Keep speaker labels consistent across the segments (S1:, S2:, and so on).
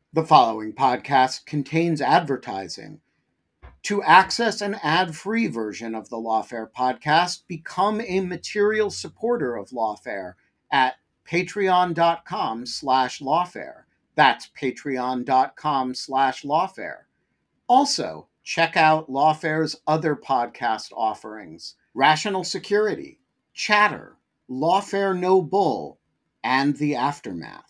S1: The following podcast contains advertising. To access an ad-free version of the Lawfare podcast, become a material supporter of Lawfare at patreon.com/lawfare. That's patreon.com/lawfare. Also, check out Lawfare's other podcast offerings: Rational Security, Chatter, Lawfare No Bull, and The Aftermath.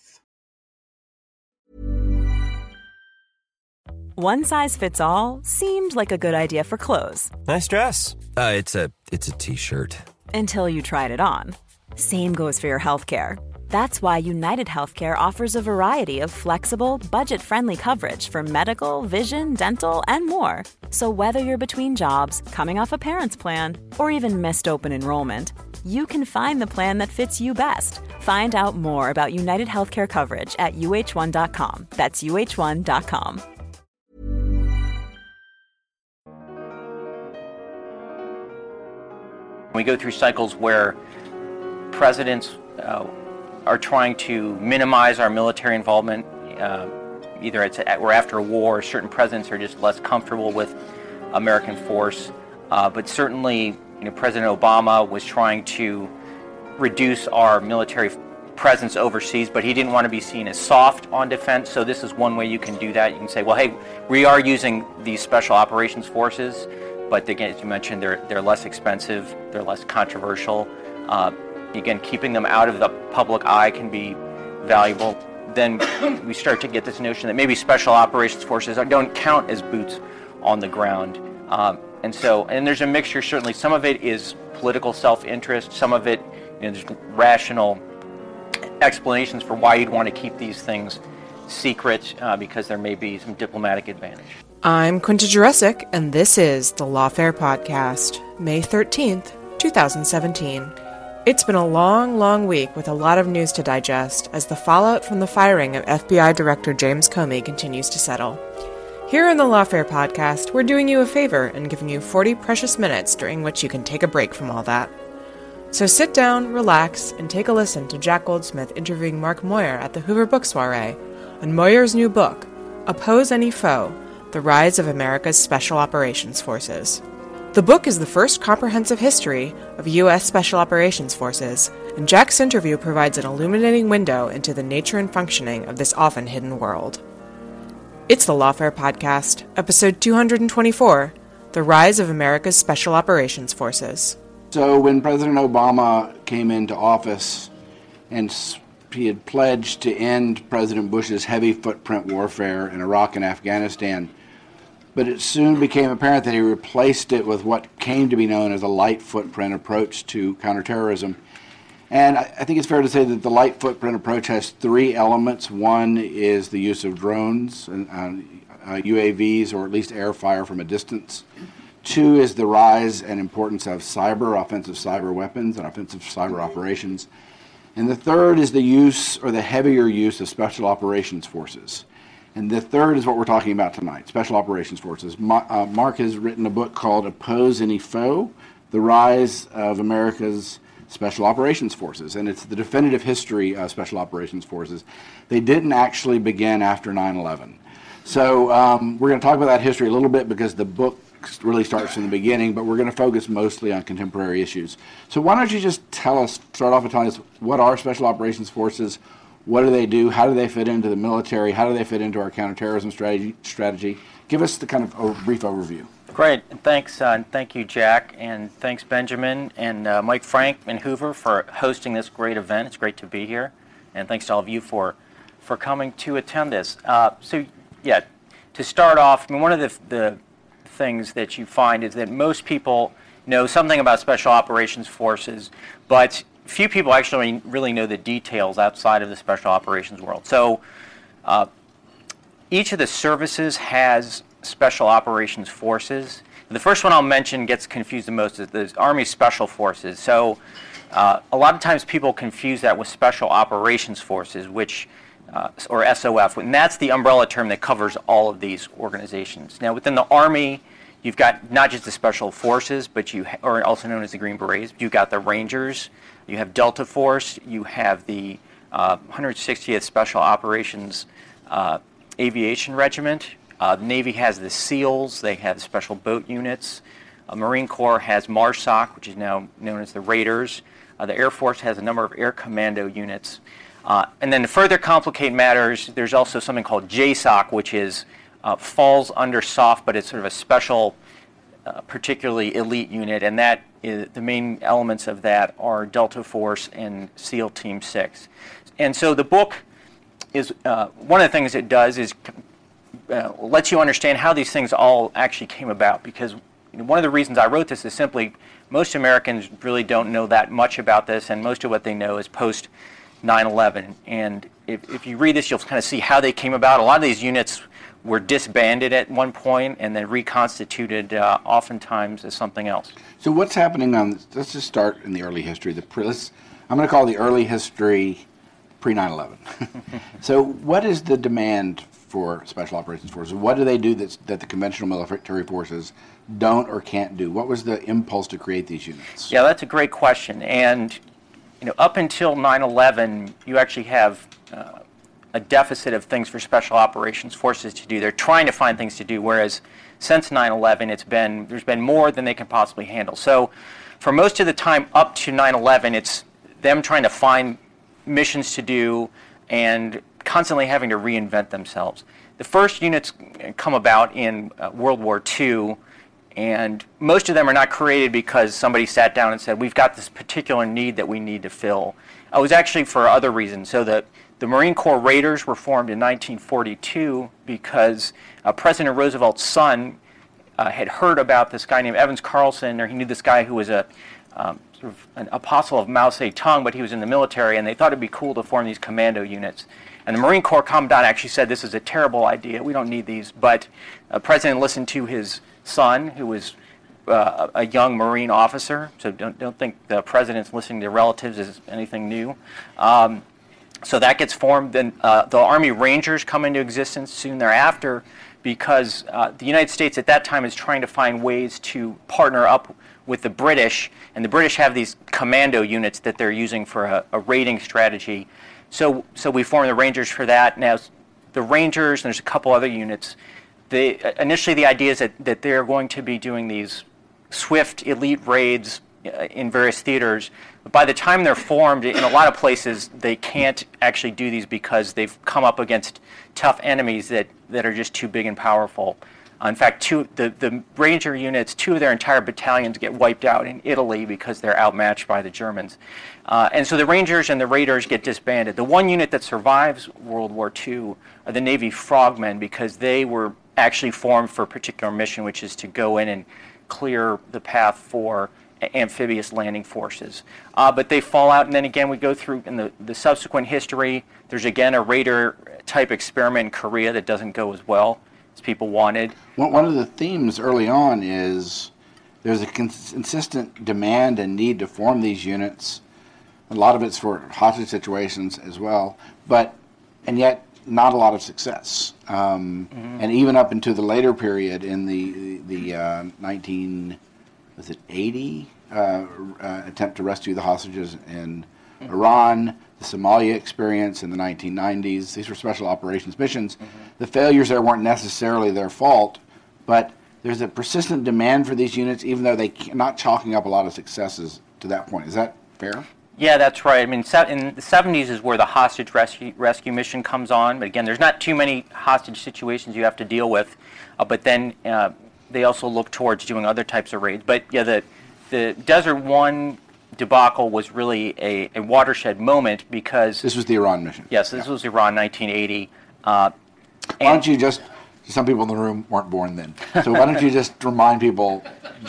S2: One size fits all seemed like a good idea for clothes.
S3: Nice dress. It's a t-shirt.
S2: Until you tried it on. Same goes for your healthcare. That's why United Healthcare offers a variety of flexible, budget-friendly coverage for medical, vision, dental, and more. So whether you're between jobs, coming off a parent's plan, or even missed open enrollment, you can find the plan that fits you best. Find out more about United Healthcare coverage at uh1.com. That's uh1.com.
S4: We go through cycles where presidents are trying to minimize our military involvement. Either we're after a war, certain presidents are just less comfortable with American force. But certainly, President Obama was trying to reduce our military presence overseas, but he didn't want to be seen as soft on defense. So this is one way you can do that. You can say, well, hey, we are using these special operations forces, but again, as you mentioned, they're less expensive, they're less controversial. Again, keeping them out of the public eye can be valuable. Then we start to get this notion that maybe special operations forces don't count as boots on the ground. And there's a mixture, certainly. Some of it is political self-interest, some of it, there's rational explanations for why you'd want to keep these things secret, because there may be some diplomatic advantage.
S5: I'm Quinta Jurecic, and this is the Lawfare Podcast, May 13th, 2017. It's been a long, long week with a lot of news to digest as the fallout from the firing of FBI Director James Comey continues to settle. Here in the Lawfare Podcast, we're doing you a favor and giving you 40 precious minutes during which you can take a break from all that. So sit down, relax, and take a listen to Jack Goldsmith interviewing Mark Moyer at the Hoover Book Soiree on Moyer's new book, Oppose Any Foe: The Rise of America's Special Operations Forces. The book is the first comprehensive history of U.S. Special Operations Forces, and Jack's interview provides an illuminating window into the nature and functioning of this often hidden world. It's the Lawfare Podcast, episode 224, The Rise of America's Special Operations Forces.
S6: So when President Obama came into office and he had pledged to end President Bush's heavy footprint warfare in Iraq and Afghanistan, but it soon became apparent that he replaced it with what came to be known as a light footprint approach to counterterrorism. And I think it's fair to say that the light footprint approach has three elements. One is the use of drones, and UAVs, or at least air fire from a distance. Two is the rise and importance of offensive cyber weapons and offensive cyber operations. And the third is the use, or the heavier use, of special operations forces. And the third is what we're talking about tonight, Special Operations Forces. Mark has written a book called Oppose Any Foe: The Rise of America's Special Operations Forces. And it's the definitive history of Special Operations Forces. They didn't actually begin after 9/11. So we're going to talk about that history a little bit because the book really starts from the beginning, but we're going to focus mostly on contemporary issues. So why don't you just start off and tell us, what are Special Operations Forces? What do they do? How do they fit into the military? How do they fit into our counterterrorism strategy? Give us the kind of a brief overview.
S4: Great. Thanks. Thank you, Jack. And thanks, Benjamin and Mike Frank and Hoover, for hosting this great event. It's great to be here. And thanks to all of you for coming to attend this. To start off, one of the things that you find is that most people know something about Special Operations Forces, but few people actually really know the details outside of the Special Operations world. So each of the services has Special Operations Forces. The first one I'll mention gets confused the most is the Army Special Forces. So a lot of times people confuse that with Special Operations Forces, which or SOF, and that's the umbrella term that covers all of these organizations. Now, within the Army, you've got not just the Special Forces, but or also known as the Green Berets. You've got the Rangers, you have Delta Force, you have the 160th Special Operations Aviation Regiment. The Navy has the SEALs. They have the Special Boat Units. Marine Corps has MARSOC, which is now known as the Raiders. The Air Force has a number of Air Commando units. And then to further complicate matters, there's also something called JSOC, which is falls under SOF, but it's sort of a special, particularly elite unit, and that is, the main elements of that are Delta Force and SEAL Team 6. And so the book is, one of the things it does is lets you understand how these things all actually came about, because one of the reasons I wrote this is simply most Americans really don't know that much about this, and most of what they know is post 9/11. And if you read this, you'll kind of see how they came about. A lot of these units were disbanded at one point and then reconstituted oftentimes as something else.
S6: So what's happening let's just start in the early history. I'm going to call the early history pre-9/11. So what is the demand for Special Operations Forces? What do they do that the conventional military forces don't or can't do? What was the impulse to create these units?
S4: Yeah, that's a great question. And up until 9/11, you actually have a deficit of things for Special Operations Forces to do. They're trying to find things to do, whereas since 9/11, there's been more than they can possibly handle. So for most of the time up to 9/11, it's them trying to find missions to do and constantly having to reinvent themselves. The first units come about in World War II, and most of them are not created because somebody sat down and said, we've got this particular need that we need to fill. It was actually for other reasons. So the Marine Corps Raiders were formed in 1942 because President Roosevelt's son had heard about this guy named Evans Carlson, or he knew this guy who was a sort of an apostle of Mao Zedong, but he was in the military, and they thought it'd be cool to form these commando units. And the Marine Corps Commandant actually said, this is a terrible idea, we don't need these. But the President listened to his son, who was a young Marine officer, so don't think the President's listening to relatives is anything new. So that gets formed. Then the Army Rangers come into existence soon thereafter, because the United States at that time is trying to find ways to partner up with the British, and the British have these commando units that they're using for a raiding strategy. So we form the Rangers for that. Now, the Rangers, and there's a couple other units, initially the idea is that they're going to be doing these swift elite raids in various theaters. But by the time they're formed, in a lot of places, they can't actually do these because they've come up against tough enemies that are just too big and powerful. In fact, the Ranger units, 2 of their entire battalions get wiped out in Italy because they're outmatched by the Germans. And so the Rangers and the Raiders get disbanded. The one unit that survives World War II are the Navy Frogmen, because they were actually formed for a particular mission, which is to go in and clear the path for amphibious landing forces. But they fall out, and then again we go through in the subsequent history. There's again a Raider-type experiment in Korea that doesn't go as well as people wanted.
S6: One of the themes early on is there's a consistent demand and need to form these units. A lot of it's for hostage situations as well, and yet not a lot of success. And even up into the later period in the 1980 attempt to rescue the hostages in Iran, the Somalia experience in the 1990s. These were special operations missions. The failures there weren't necessarily their fault, but there's a persistent demand for these units, even though they're not chalking up a lot of successes to that point. Is that fair?
S4: Yeah, that's right. I mean, in the 70s is where the hostage rescue mission comes on. But again, there's not too many hostage situations you have to deal with. But then they also look towards doing other types of raids. But yeah, the Desert One debacle was really a watershed moment, because
S6: this was the Iran mission.
S4: Yes, this was Iran, 1980.
S6: Why don't you just? Some people in the room weren't born then, so why don't you just remind people?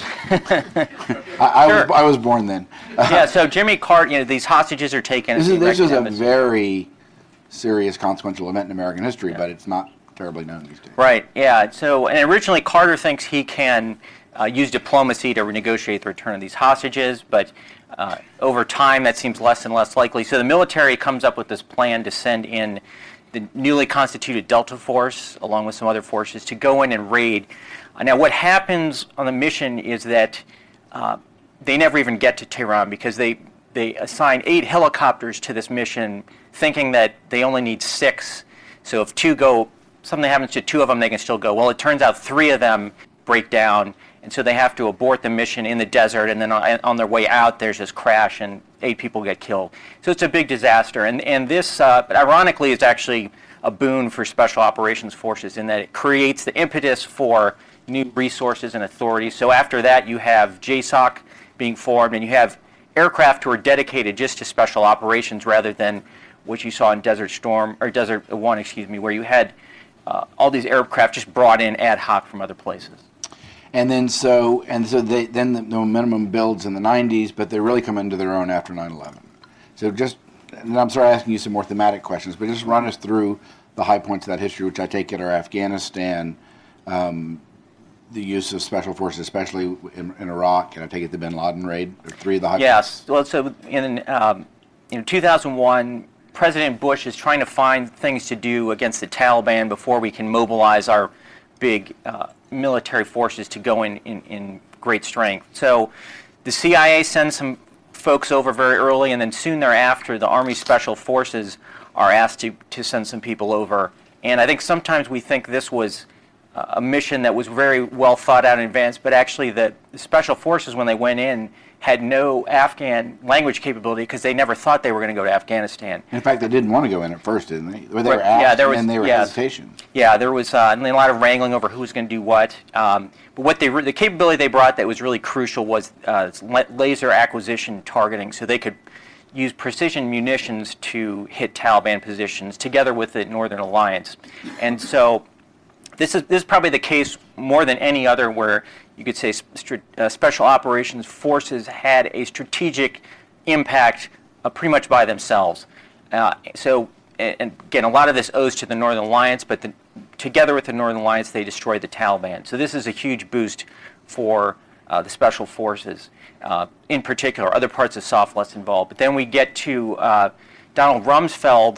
S6: I was born then.
S4: Yeah, so Jimmy Carter, these hostages are taken.
S6: This was a very serious, consequential event in American history, but it's not terribly known these days.
S4: Right. Yeah. So, and originally Carter thinks he can use diplomacy to renegotiate the return of these hostages, but over time that seems less and less likely. So the military comes up with this plan to send in the newly constituted Delta Force, along with some other forces, to go in and raid. Now, what happens on the mission is that they never even get to Tehran, because they assign 8 helicopters to this mission, thinking that they only need 6. So if 2 go something happens to 2 of them, they can still go. Well, it turns out 3 of them break down, and so they have to abort the mission in the desert, and then on their way out, there's this crash, and 8 people get killed. So it's a big disaster, and this, ironically, is actually a boon for Special Operations Forces in that it creates the impetus for new resources and authorities. So after that, you have JSOC being formed, and you have aircraft who are dedicated just to special operations rather than what you saw in Desert Storm, or Desert One, where you had all these aircraft just brought in ad hoc from other places.
S6: And then the momentum builds in the 90s, but they really come into their own after 9/11. So and I'm sorry asking you some more thematic questions, but just run us through the high points of that history, which I take it are Afghanistan, the use of special forces, especially in Iraq, and I take it the Bin Laden raid, or 3 of the high points.
S4: Yes. Well, so in 2001, President Bush is trying to find things to do against the Taliban before we can mobilize our big military forces to go in great strength. So the CIA sends some folks over very early, and then soon thereafter, the Army Special Forces are asked to send some people over. And I think sometimes we think this was a mission that was very well thought out in advance, but actually the Special Forces, when they went in, had no Afghan language capability because they never thought they were going to go to Afghanistan.
S6: In fact, they didn't want to go in at first, didn't they? Or they were asked, and there was hesitation.
S4: Yeah, there was a lot of wrangling over who was going to do what. But the capability they brought that was really crucial was laser acquisition targeting, so they could use precision munitions to hit Taliban positions together with the Northern Alliance. And so this is probably the case more than any other where you could say Special Operations Forces had a strategic impact pretty much by themselves. And again, a lot of this owes to the Northern Alliance, but together with the Northern Alliance, they destroyed the Taliban. So this is a huge boost for the Special Forces. In particular, other parts of SOF less involved. But then we get to Donald Rumsfeld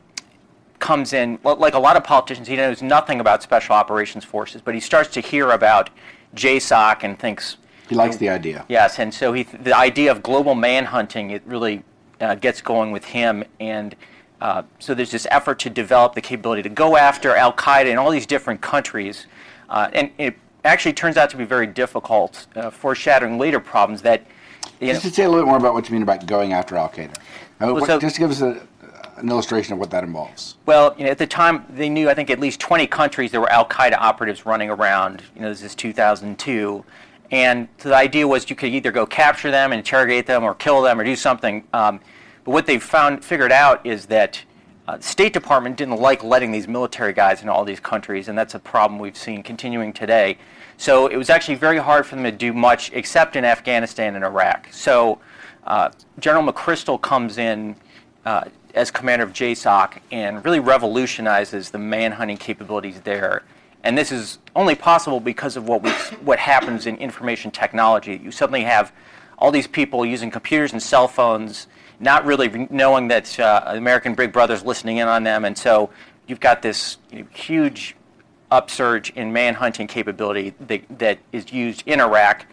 S4: comes in, like a lot of politicians, he knows nothing about Special Operations Forces, but he starts to hear about JSOC and thinks...
S6: He likes the idea.
S4: Yes, and so the idea of global manhunting, it really gets going with him, and so there's this effort to develop the capability to go after Al-Qaeda in all these different countries, and it actually turns out to be very difficult, foreshadowing later problems that...
S6: Just to say a little bit more about what you mean about going after Al-Qaeda. Just to give us an illustration of what that involves.
S4: Well, at the time, they knew, I think, at least 20 countries there were Al-Qaeda operatives running around. This is 2002. And so the idea was you could either go capture them and interrogate them or kill them or do something. But what they figured out is that the State Department didn't like letting these military guys in all these countries, and that's a problem we've seen continuing today. So it was actually very hard for them to do much except in Afghanistan and Iraq. So General McChrystal comes in as commander of JSOC and really revolutionizes the manhunting capabilities there. And this is only possible because of what happens in information technology. You suddenly have all these people using computers and cell phones, not really knowing that American Big Brother's listening in on them, and so you've got this huge upsurge in manhunting capability that is used in Iraq,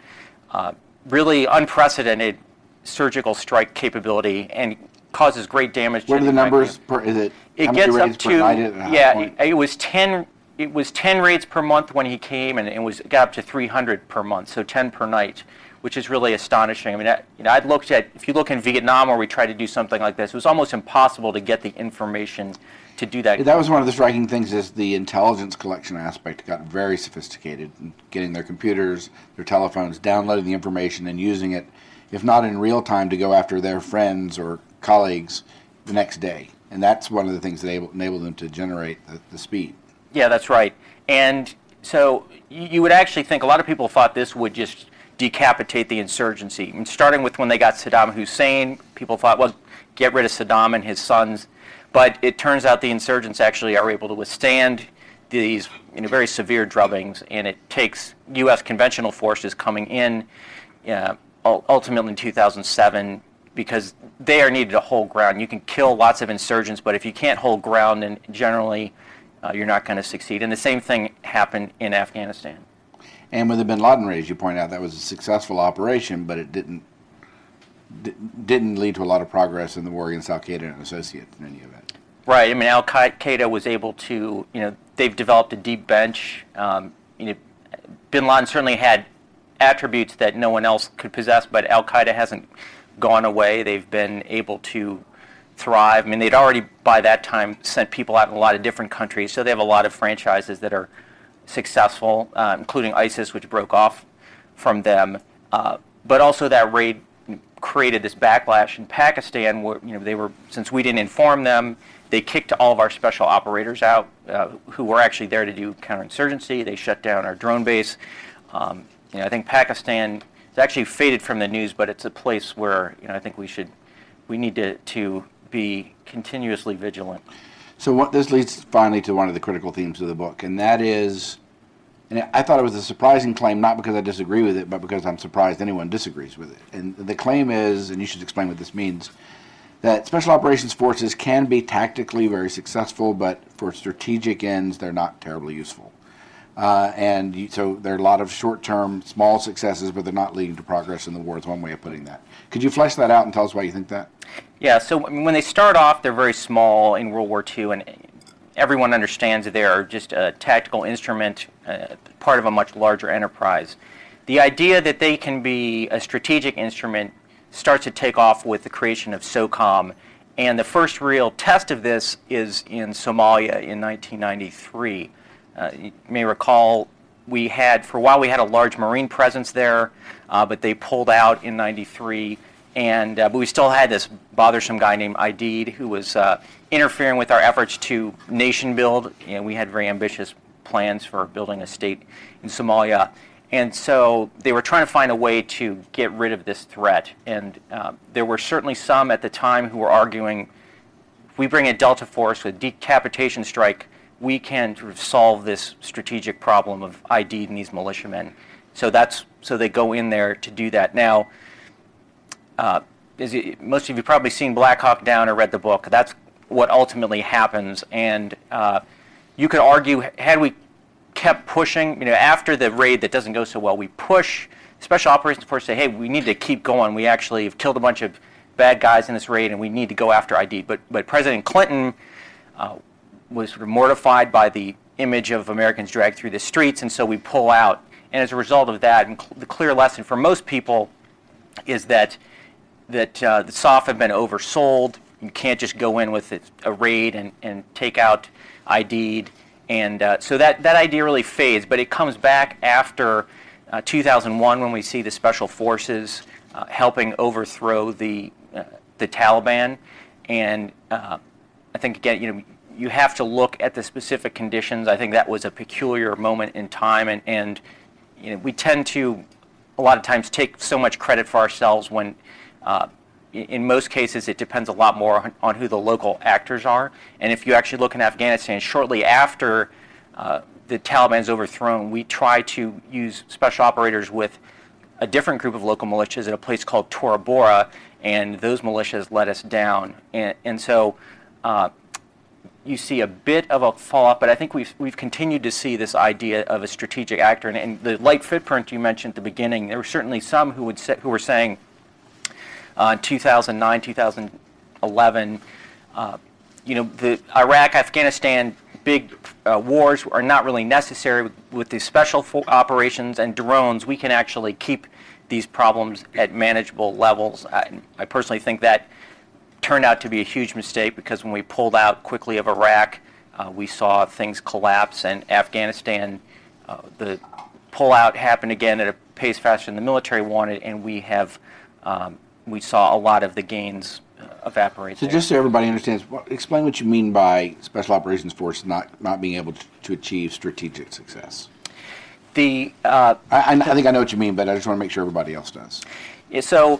S4: really unprecedented surgical strike capability, and causes great damage.
S6: What are the numbers per? Is it?
S4: It gets up to it was 10. It was 10 raids per month when he came, and it got up to 300 per month, so 10 per night, which is really astonishing. I mean, I'd looked at, if you look in Vietnam where we tried to do something like this, it was almost impossible to get the information to do that.
S6: That was one of the striking things, is the intelligence collection aspect got very sophisticated, getting their computers, their telephones, downloading the information and using it, if not in real time, to go after their friends or colleagues the next day. And that's one of the things that enabled them to generate the speed. Yeah,
S4: that's right. And so you would actually think, a lot of people thought this would just decapitate the insurgency. I mean, starting with when they got Saddam Hussein, people thought, well, get rid of Saddam and his sons. But it turns out the insurgents actually are able to withstand these very severe drubbings, and it takes U.S. conventional forces coming in ultimately in 2007, because they are needed to hold ground. You can kill lots of insurgents, but if you can't hold ground, then generally you're not going to succeed. And the same thing happened in Afghanistan.
S6: And with the Bin Laden raid, as you point out, that was a successful operation, but it didn't lead to a lot of progress in the war against Al-Qaeda and associates in any event.
S4: Right. I mean, Al-Qaeda was able to, they've developed a deep bench. Bin Laden certainly had attributes that no one else could possess, but Al-Qaeda hasn't gone away. They've been able to thrive. I mean, they'd already, by that time, sent people out in a lot of different countries, so they have a lot of franchises that are successful, including ISIS, which broke off from them. But also that raid created this backlash in Pakistan, where they were, since we didn't inform them, they kicked all of our special operators out, who were actually there to do counterinsurgency. They shut down our drone base. I think Pakistan is actually faded from the news, but it's a place where I think we need to be continuously vigilant.
S6: So this leads finally to one of the critical themes of the book, and that is, and I thought it was a surprising claim, not because I disagree with it, but because I'm surprised anyone disagrees with it. And the claim is, and you should explain what this means, that special operations forces can be tactically very successful, but for strategic ends, they're not terribly useful. So there are a lot of short-term, small successes, but they're not leading to progress in the war, is one way of putting that. Could you flesh that out and tell us why you think that?
S4: Yeah, so when they start off, they're very small in World War II, and everyone understands that they are just a tactical instrument, part of a much larger enterprise. The idea that they can be a strategic instrument starts to take off with the creation of SOCOM, and the first real test of this is in Somalia in 1993. You may recall for a while we had a large Marine presence there, but they pulled out in 93, but we still had this bothersome guy named Aidid who was interfering with our efforts to nation build. We had very ambitious plans for building a state in Somalia. And so they were trying to find a way to get rid of this threat. And there were certainly some at the time who were arguing, if we bring a Delta Force with decapitation strike, we can sort of solve this strategic problem of Aidid and these militiamen. So they go in there to do that. Now, most of you probably seen Black Hawk Down or read the book. That's what ultimately happens. And you could argue, had we kept pushing, after the raid that doesn't go so well, we push Special Operations Force, say, hey, we need to keep going. We actually have killed a bunch of bad guys in this raid, and we need to go after Aidid. But President Clinton was sort of mortified by the image of Americans dragged through the streets, and so we pull out. And as a result of that, and the clear lesson for most people is that the SOF have been oversold. You can't just go in with a raid and take out Aidid. And so that idea really fades, but it comes back after 2001 when we see the special forces helping overthrow the Taliban. And I think, again, you have to look at the specific conditions. I think that was a peculiar moment in time, and we tend to, a lot of times, take so much credit for ourselves when, in most cases, it depends a lot more on who the local actors are. And if you actually look in Afghanistan, shortly after the Taliban's overthrown, we try to use special operators with a different group of local militias at a place called Tora Bora, and those militias let us down. And so you see a bit of a fall-off, but I think we've continued to see this idea of a strategic actor. And the light footprint you mentioned at the beginning, there were certainly some who were saying in 2009, 2011, the Iraq-Afghanistan big wars are not really necessary. With the special operations and drones, we can actually keep these problems at manageable levels. I personally think that turned out to be a huge mistake, because when we pulled out quickly of Iraq, we saw things collapse, and Afghanistan, the pullout happened again at a pace faster than the military wanted, and we saw a lot of the gains evaporate. So
S6: just so everybody understands, explain what you mean by Special Operations Force not being able to achieve strategic success. I think I know what you mean, but I just want to make sure everybody else does.
S4: Yeah, so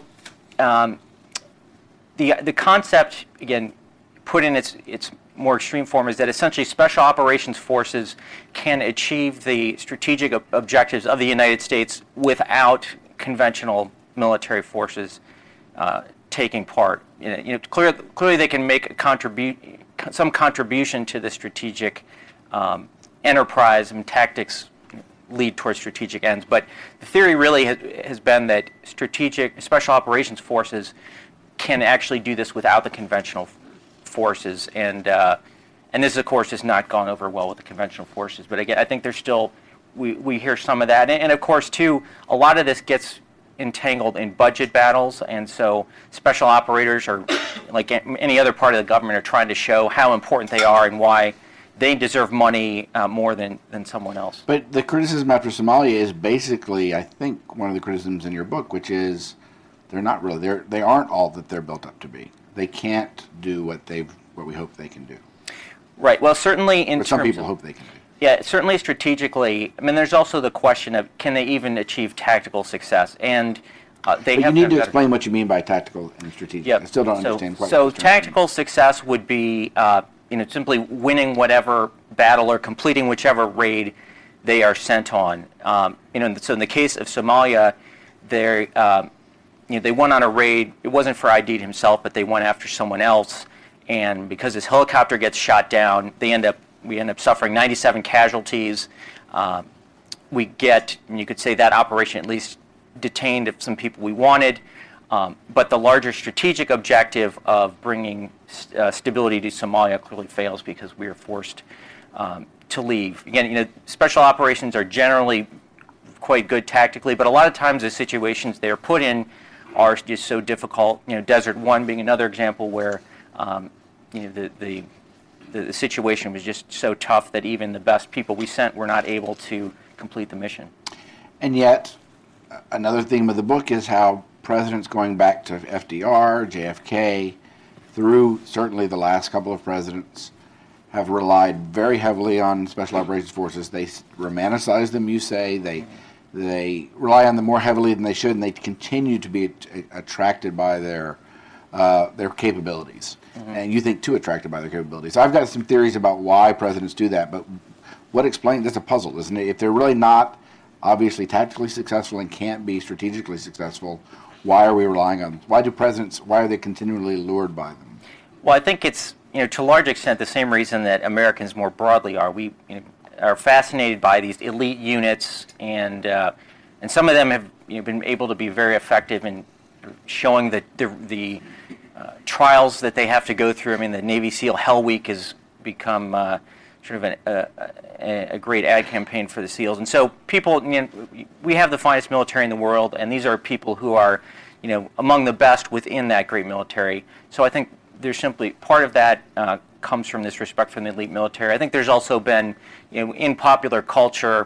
S4: the concept, again, put in its more extreme form, is that essentially Special Operations Forces can achieve the strategic objectives of the United States without conventional military forces taking part. Clearly they can make some contribution to the strategic enterprise, and tactics lead towards strategic ends. But the theory really has been that Special Operations Forces can actually do this without the conventional forces. And And this, of course, has not gone over well with the conventional forces. But again, I think there's still, we hear some of that. And of course, too, a lot of this gets entangled in budget battles. And so special operators are, like any other part of the government, are trying to show how important they are and why they deserve money more than someone else.
S6: But the criticism after Somalia is basically, I think, one of the criticisms in your book, which is they're not really, they aren't all that they're built up to be. They can't do what we hope they can do.
S4: Right. Well, certainly in
S6: terms some people hope they can do.
S4: Yeah, certainly strategically. I mean, there's also the question of can they even achieve tactical success? And they
S6: but
S4: have.
S6: You need to explain what you mean by tactical and strategic.
S4: Yep.
S6: I still don't understand quite.
S4: So tactical success would be simply winning whatever battle or completing whichever raid they are sent on. So in the case of Somalia, they went on a raid. It wasn't for Aidid himself, but they went after someone else. And because his helicopter gets shot down, we end up suffering 97 casualties. We get, and you could say that operation at least detained some people we wanted. But the larger strategic objective of bringing stability to Somalia clearly fails because we are forced to leave. Again, special operations are generally quite good tactically, but a lot of times the situations they are put in are just so difficult. Desert One being another example where the situation was just so tough that even the best people we sent were not able to complete the mission.
S6: And yet, another theme of the book is how presidents going back to FDR, JFK, through certainly the last couple of presidents, have relied very heavily on special operations forces. They romanticize them, you say. They rely on them more heavily than they should, and they continue to be attracted by their capabilities. Mm-hmm. And you think too attracted by their capabilities. I've got some theories about why presidents do that, but what explains, that's a puzzle, isn't it? If they're really not obviously tactically successful and can't be strategically successful, why are we relying on them? Why are they continually lured by them?
S4: Well, I think it's, to a large extent the same reason that Americans more broadly are. We are fascinated by these elite units, and some of them have been able to be very effective in showing the trials that they have to go through. I mean, the Navy SEAL Hell Week has become sort of a great ad campaign for the SEALs. And so people, we have the finest military in the world, and these are people who are, among the best within that great military. So I think there's simply part of that comes from this respect for the elite military. I think there's also been, in popular culture,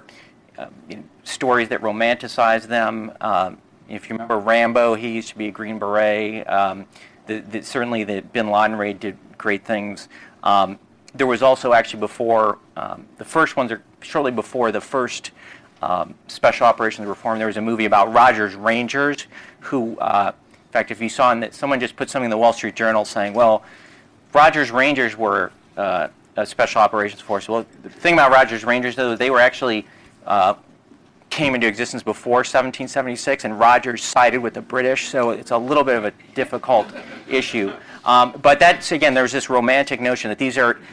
S4: stories that romanticize them. If you remember Rambo, he used to be a Green Beret. Certainly the Bin Laden raid did great things. There was also actually before the first ones, or shortly before the first special operations reform, there was a movie about Rogers Rangers, who, in fact, if you saw that someone just put something in the Wall Street Journal saying, well, Rogers Rangers were a special operations force. Well, the thing about Rogers Rangers, though, they were actually came into existence before 1776, and Rogers sided with the British, so it's a little bit of a difficult issue. But that's, again, there's this romantic notion that these are,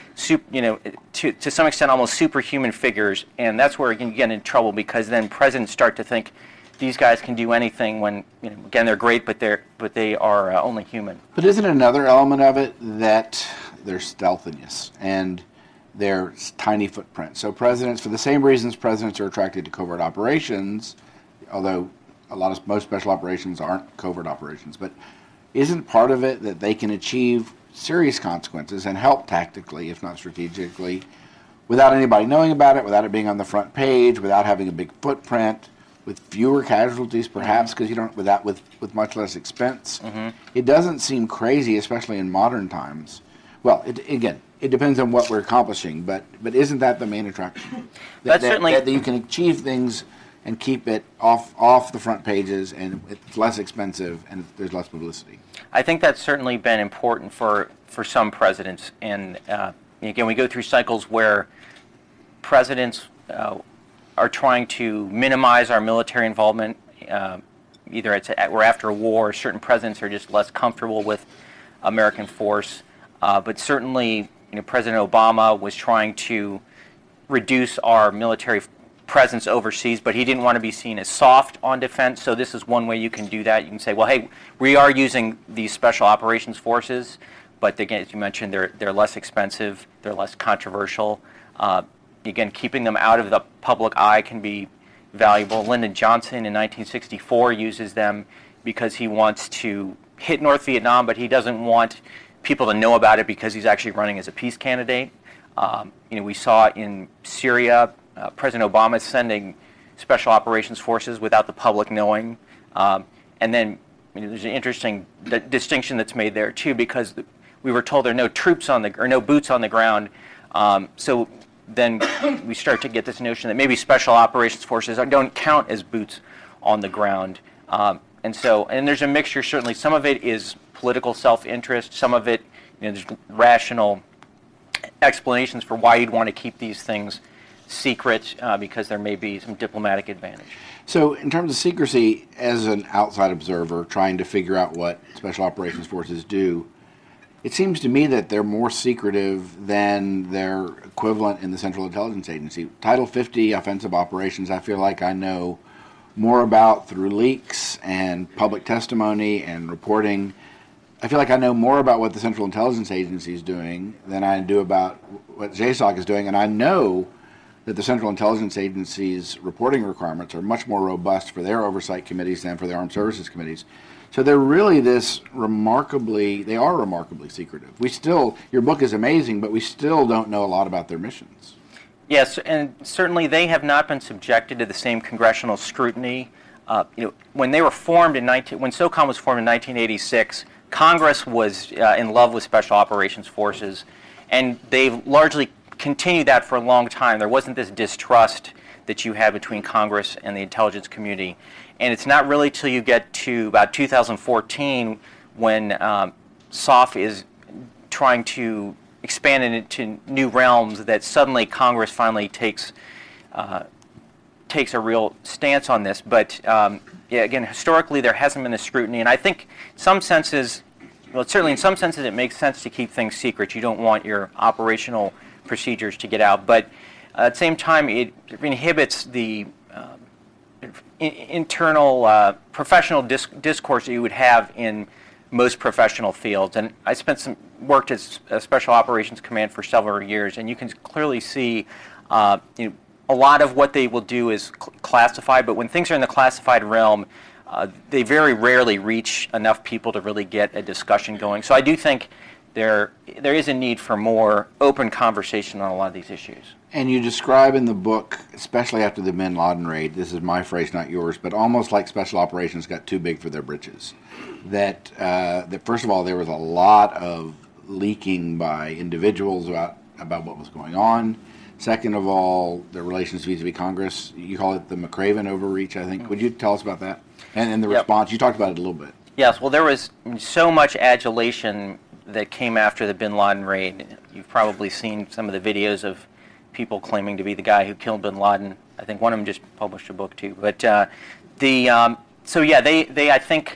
S4: to some extent, almost superhuman figures, and that's where you can get in trouble, because then presidents start to think these guys can do anything when, again, they're great, but they are only human.
S6: But isn't another element of it that their stealthiness and their tiny footprint? So presidents, for the same reasons presidents are attracted to covert operations, although most special operations aren't covert operations, but isn't part of it that they can achieve serious consequences and help tactically, if not strategically, without anybody knowing about it, without it being on the front page, without having a big footprint, with fewer casualties perhaps, because you don't, with much less expense? Mm-hmm. It doesn't seem crazy, especially in modern times. Well, it depends on what we're accomplishing, but isn't that the main attraction? That you can achieve things and keep it off the front pages, and it's less expensive, and there's less publicity.
S4: I think that's certainly been important for some presidents, and again, we go through cycles where presidents are trying to minimize our military involvement. Either we're after a war, or certain presidents are just less comfortable with American force. But certainly, President Obama was trying to reduce our military presence overseas, but he didn't want to be seen as soft on defense. So this is one way you can do that. You can say, well, hey, we are using these special operations forces, but again, as you mentioned, they're less expensive, they're less controversial. Again, keeping them out of the public eye can be valuable. Lyndon Johnson in 1964 uses them because he wants to hit North Vietnam, but he doesn't want people to know about it because he's actually running as a peace candidate. We saw in Syria, President Obama sending special operations forces without the public knowing. And then there's an interesting distinction that's made there too, because we were told there are no troops no boots on the ground. So then we start to get this notion that maybe special operations forces don't count as boots on the ground. And there's a mixture. Certainly, some of it is political self-interest. Some of it, there's rational explanations for why you'd want to keep these things secret, because there may be some diplomatic advantage.
S6: So in terms of secrecy, as an outside observer trying to figure out what special operations forces do, it seems to me that they're more secretive than their equivalent in the Central Intelligence Agency. Title 50 offensive operations, I feel like I know more about through leaks and public testimony and reporting. I feel like I know more about what the Central Intelligence Agency is doing than I do about what JSOC is doing, and I know that the Central Intelligence Agency's reporting requirements are much more robust for their oversight committees than for the Armed Services Committees. So they're really remarkably secretive. Your book is amazing, but we still don't know a lot about their missions.
S4: Yes, and certainly they have not been subjected to the same congressional scrutiny. When they were formed when SOCOM was formed in 1986, Congress was in love with Special Operations Forces, and they've largely continued that for a long time. There wasn't this distrust that you had between Congress and the intelligence community. And it's not really till you get to about 2014 when SOF is trying to expand it into new realms that suddenly Congress finally takes a real stance on this. But again, historically there hasn't been the scrutiny, and I think in some senses it makes sense to keep things secret. You don't want your operational procedures to get out, but at the same time it inhibits the internal professional discourse that you would have in most professional fields. And I worked as a Special Operations Command for several years, and you can clearly see a lot of what they will do is classified, but when things are in the classified realm, they very rarely reach enough people to really get a discussion going. So I do think there is a need for more open conversation on a lot of these issues.
S6: And you describe in the book, especially after the bin Laden raid, this is my phrase, not yours, but almost like special operations got too big for their britches. That first of all, there was a lot of leaking by individuals about what was going on. Second of all, the relations vis-a-vis Congress, you call it the McRaven overreach, I think. Would you tell us about that? And the response, you talked about it a little bit.
S4: Yes, well, there was so much adulation that came after the bin Laden raid. You've probably seen some of the videos of people claiming to be the guy who killed bin Laden. I think one of them just published a book too. But they I think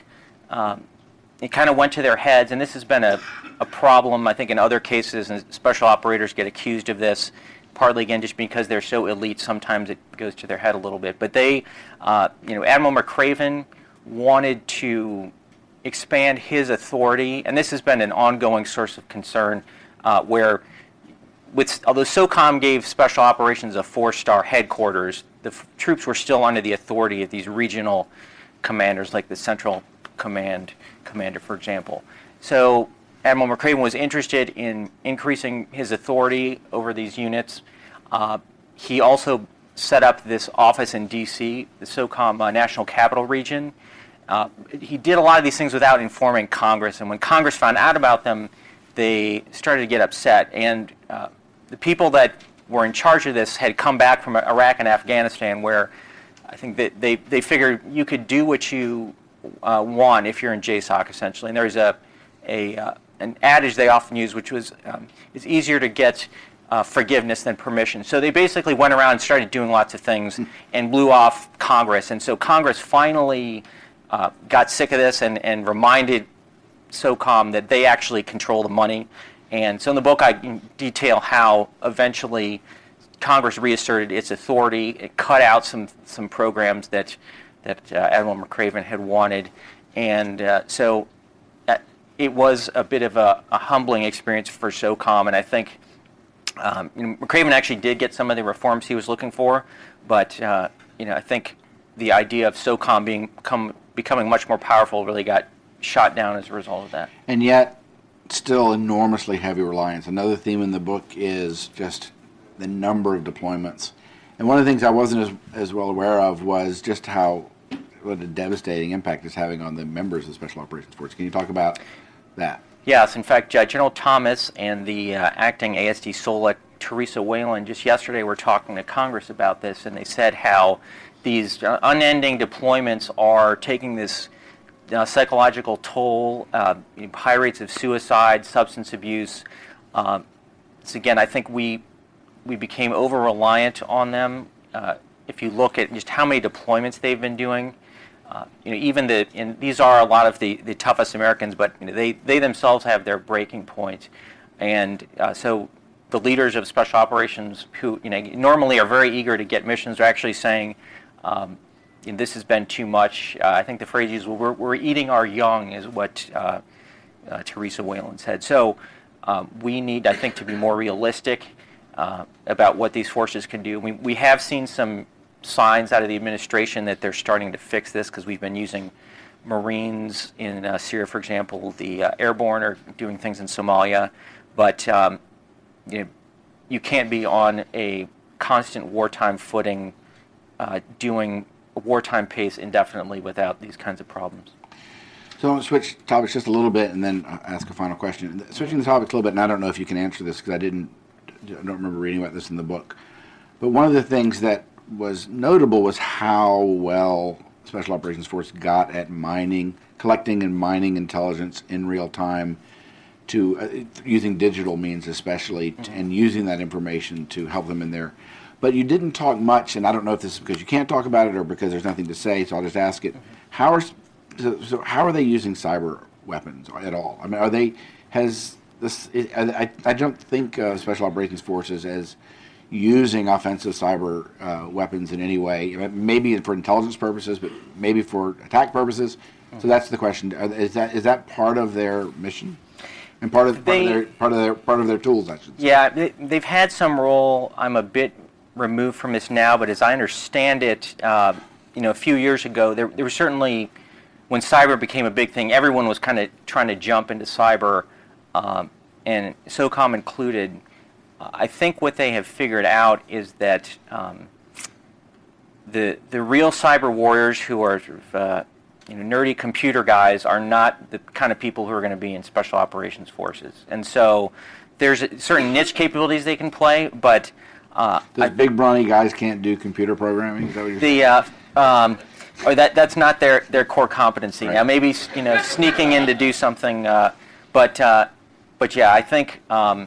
S4: it kind of went to their heads, and this has been a problem, I think, in other cases, and special operators get accused of this, partly, again, just because they're so elite, sometimes it goes to their head a little bit. But they, Admiral McRaven wanted to expand his authority, and this has been an ongoing source of concern, where although SOCOM gave Special Operations a 4-star headquarters, the troops were still under the authority of these regional commanders, like the Central Command commander, for example. So Admiral McRaven was interested in increasing his authority over these units. He also set up this office in D.C., the SOCOM National Capital Region. He did a lot of these things without informing Congress, and when Congress found out about them, they started to get upset. And the people that were in charge of this had come back from Iraq and Afghanistan, where I think that they figured you could do what you want if you're in JSOC, essentially. And there's an adage they often use, which was it's easier to get forgiveness than permission. So they basically went around and started doing lots of things and blew off Congress. And so Congress finally got sick of this and reminded SOCOM that they actually control the money. And so in the book I detail how eventually Congress reasserted its authority. It cut out some programs that Admiral McRaven had wanted. And so it was a bit of a humbling experience for SOCOM, and I think McCraven actually did get some of the reforms he was looking for, but I think the idea of SOCOM becoming much more powerful really got shot down as a result of that.
S6: And yet, still enormously heavy reliance. Another theme in the book is just the number of deployments. And one of the things I wasn't as well aware of was just what a devastating impact it's having on the members of the Special Operations Force. Can you talk about that?
S4: Yes, in fact, General Thomas and the acting ASD SOLEC, Teresa Whalen, just yesterday were talking to Congress about this, and they said how these unending deployments are taking this psychological toll, high rates of suicide, substance abuse. So again, I think we became over-reliant on them. If you look at just how many deployments they've been doing, these are a lot of the toughest Americans, but they themselves have their breaking point. And so the leaders of special operations who normally are very eager to get missions are actually saying, this has been too much. I think the phrase is, we're eating our young, is what Teresa Whalen said. So we need, I think, to be more realistic about what these forces can do. We have seen some signs out of the administration that they're starting to fix this, because we've been using Marines in Syria, for example. The airborne are doing things in Somalia. But you can't be on a constant wartime footing doing a wartime pace indefinitely without these kinds of problems.
S6: So I'm going to switch topics just a little bit and then ask a final question. Switching the topics a little bit, and I don't know if you can answer this because I don't remember reading about this in the book. But one of the things that was notable was how well Special Operations Force got at collecting and mining intelligence in real time, to using digital means especially, and using that information to help them in there. But you didn't talk much, and I don't know if this is because you can't talk about it or because there's nothing to say, so I'll just ask it. How are they using cyber weapons at all? I mean, I don't think Special Operations Forces as using offensive cyber weapons in any way, maybe for intelligence purposes, but maybe for attack purposes. So that's the question. Is that part of their mission? And part of their tools, I should say.
S4: Yeah, they've had some role. I'm a bit removed from this now, but as I understand it, a few years ago, there was certainly, when cyber became a big thing, everyone was kind of trying to jump into cyber, and SOCOM included. I think what they have figured out is that the real cyber warriors who are sort of, nerdy computer guys are not the kind of people who are going to be in Special Operations Forces. And so there's certain niche capabilities they can play, but...
S6: Those big brawny guys can't do computer programming? Is that what you're saying?
S4: That's not their core competency. Right. Now maybe sneaking in to do something, but yeah, I think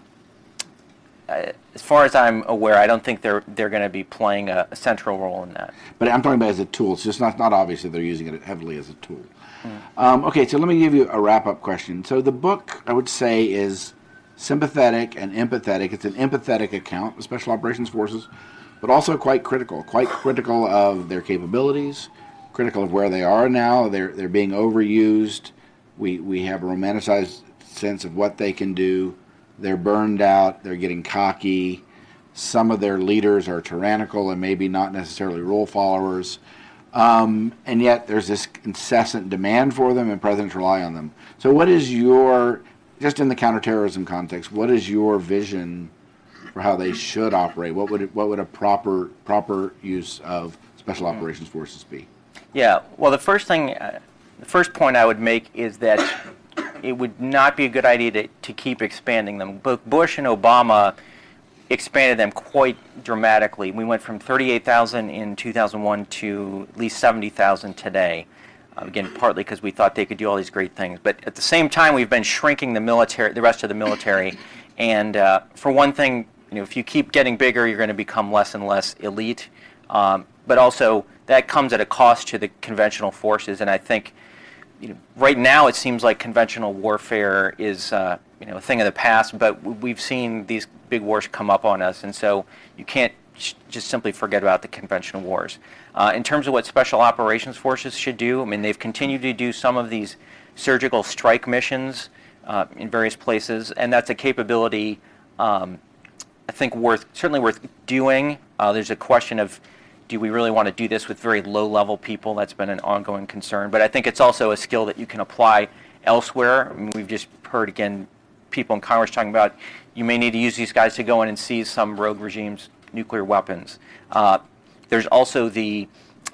S4: as far as I'm aware, I don't think they're going to be playing a central role in that.
S6: But I'm talking about as a tool. It's just not obvious that they're using it heavily as a tool. Okay, so let me give you a wrap-up question. So the book, I would say, is sympathetic and empathetic. It's an empathetic account of Special Operations Forces, but also quite critical of their capabilities, critical of where they are now. They're being overused. We have a romanticized sense of what they can do. They're burned out. They're getting cocky. Some of their leaders are tyrannical and maybe not necessarily rule followers. And yet there's this incessant demand for them, and presidents rely on them. So what is just in the counterterrorism context, what is your vision for how they should operate? What would a proper use of Special Operations Forces be?
S4: Yeah, well, the first point I would make is that it would not be a good idea to keep expanding them. Both Bush and Obama expanded them quite dramatically. We went from 38,000 in 2001 to at least 70,000 today. Again, partly because we thought they could do all these great things. But at the same time, we've been shrinking the rest of the military. And for one thing, if you keep getting bigger, you're going to become less and less elite. But also, that comes at a cost to the conventional forces. And I think, right now it seems like conventional warfare is a thing of the past. But we've seen these big wars come up on us, and so you can't just simply forget about the conventional wars. In terms of what Special Operations Forces should do, they've continued to do some of these surgical strike missions, in various places, and that's a capability I think certainly worth doing. There's a question of, do we really want to do this with very low-level people? That's been an ongoing concern. But I think it's also a skill that you can apply elsewhere. I mean, we've just heard, again, people in Congress talking about you may need to use these guys to go in and seize some rogue regime's nuclear weapons. There's also the,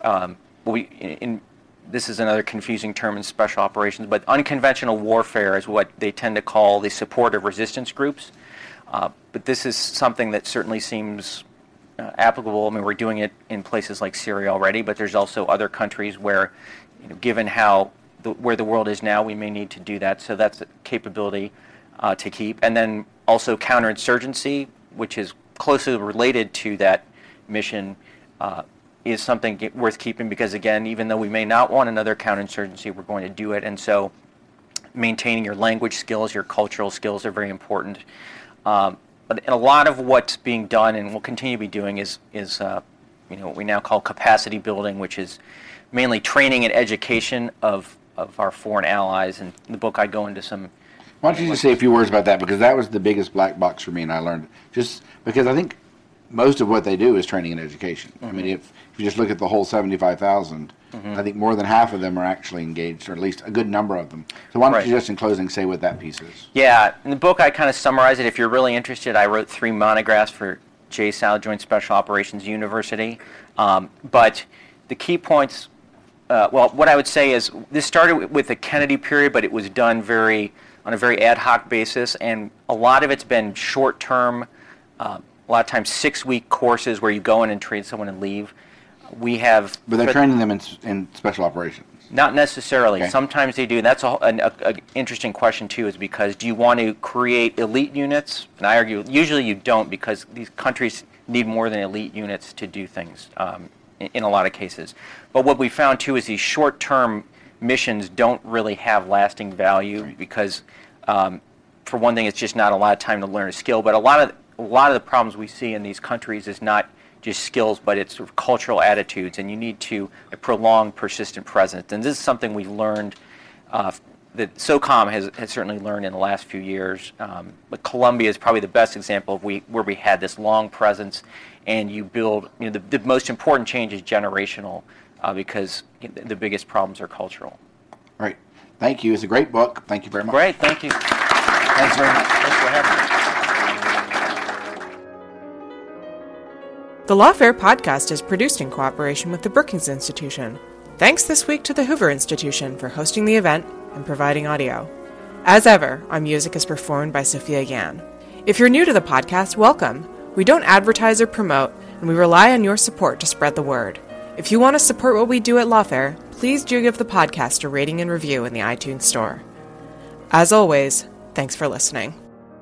S4: this is another confusing term in special operations, but unconventional warfare is what they tend to call the supportive resistance groups. But this is something that certainly seems applicable. I mean, we're doing it in places like Syria already, but there's also other countries where, given where the world is now, we may need to do that. So that's a capability to keep. And then also counterinsurgency, which is closely related to that mission, is something worth keeping because, again, even though we may not want another counterinsurgency, we're going to do it. And so maintaining your language skills, your cultural skills are very important. But a lot of what's being done and will continue to be doing is what we now call capacity building, which is mainly training and education of our foreign allies. And in the book, I go into some.
S6: Why don't you just say a few words about that, because that was the biggest black box for me, and I learned just because I think most of what they do is training and education. Mm-hmm. I mean, if you just look at the whole 75,000, I think more than half of them are actually engaged, or at least a good number of them. So why don't you just in closing say what that piece is?
S4: Yeah, in the book I kind of summarize it. If you're really interested, I wrote 3 monographs for JSOW, Joint Special Operations University. But the key points, what I would say is this started with the Kennedy period, but it was done on a very ad hoc basis, and a lot of it's been short-term, a lot of times 6-week courses where you go in and train someone and leave. But
S6: they're training them in special operations.
S4: Not necessarily.
S6: Okay.
S4: Sometimes they do. And that's an interesting question, too, is because do you want to create elite units? And I argue usually you don't, because these countries need more than elite units to do things in a lot of cases. But what we found, too, is these short-term missions don't really have lasting value because, for one thing, it's just not a lot of time to learn a skill. But a lot of the problems we see in these countries is not just skills, but it's sort of cultural attitudes, and you need to a prolonged, persistent presence. And this is something we've learned, that SOCOM has certainly learned in the last few years. But Colombia is probably the best example of where we had this long presence, and you build. The most important change is generational, because the biggest problems are cultural.
S6: All right. Thank you. It's a great book. Thank you very much.
S4: Great. Thank you.
S6: Thanks very much.
S4: Thanks for having me.
S5: The Lawfare podcast is produced in cooperation with the Brookings Institution. Thanks this week to the Hoover Institution for hosting the event and providing audio. As ever, our music is performed by Sophia Yan. If you're new to the podcast, welcome. We don't advertise or promote, and we rely on your support to spread the word. If you want to support what we do at Lawfare, please do give the podcast a rating and review in the iTunes Store. As always, thanks for listening.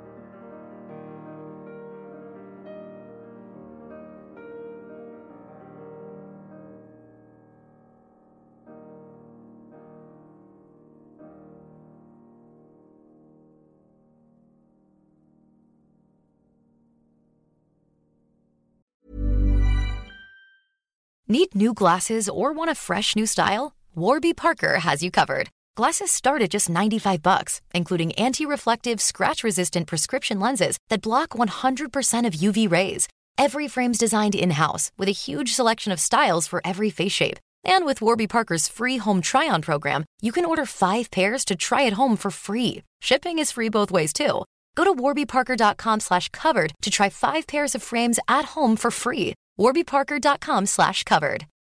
S7: Need new glasses or want a fresh new style? Warby Parker has you covered. Glasses start at just $95, including anti-reflective, scratch-resistant prescription lenses that block 100% of UV rays. Every frame's designed in-house with a huge selection of styles for every face shape. And with Warby Parker's free home try-on program, you can order 5 pairs to try at home for free. Shipping is free both ways, too. Go to warbyparker.com/covered to try 5 pairs of frames at home for free. warbyparker.com/covered.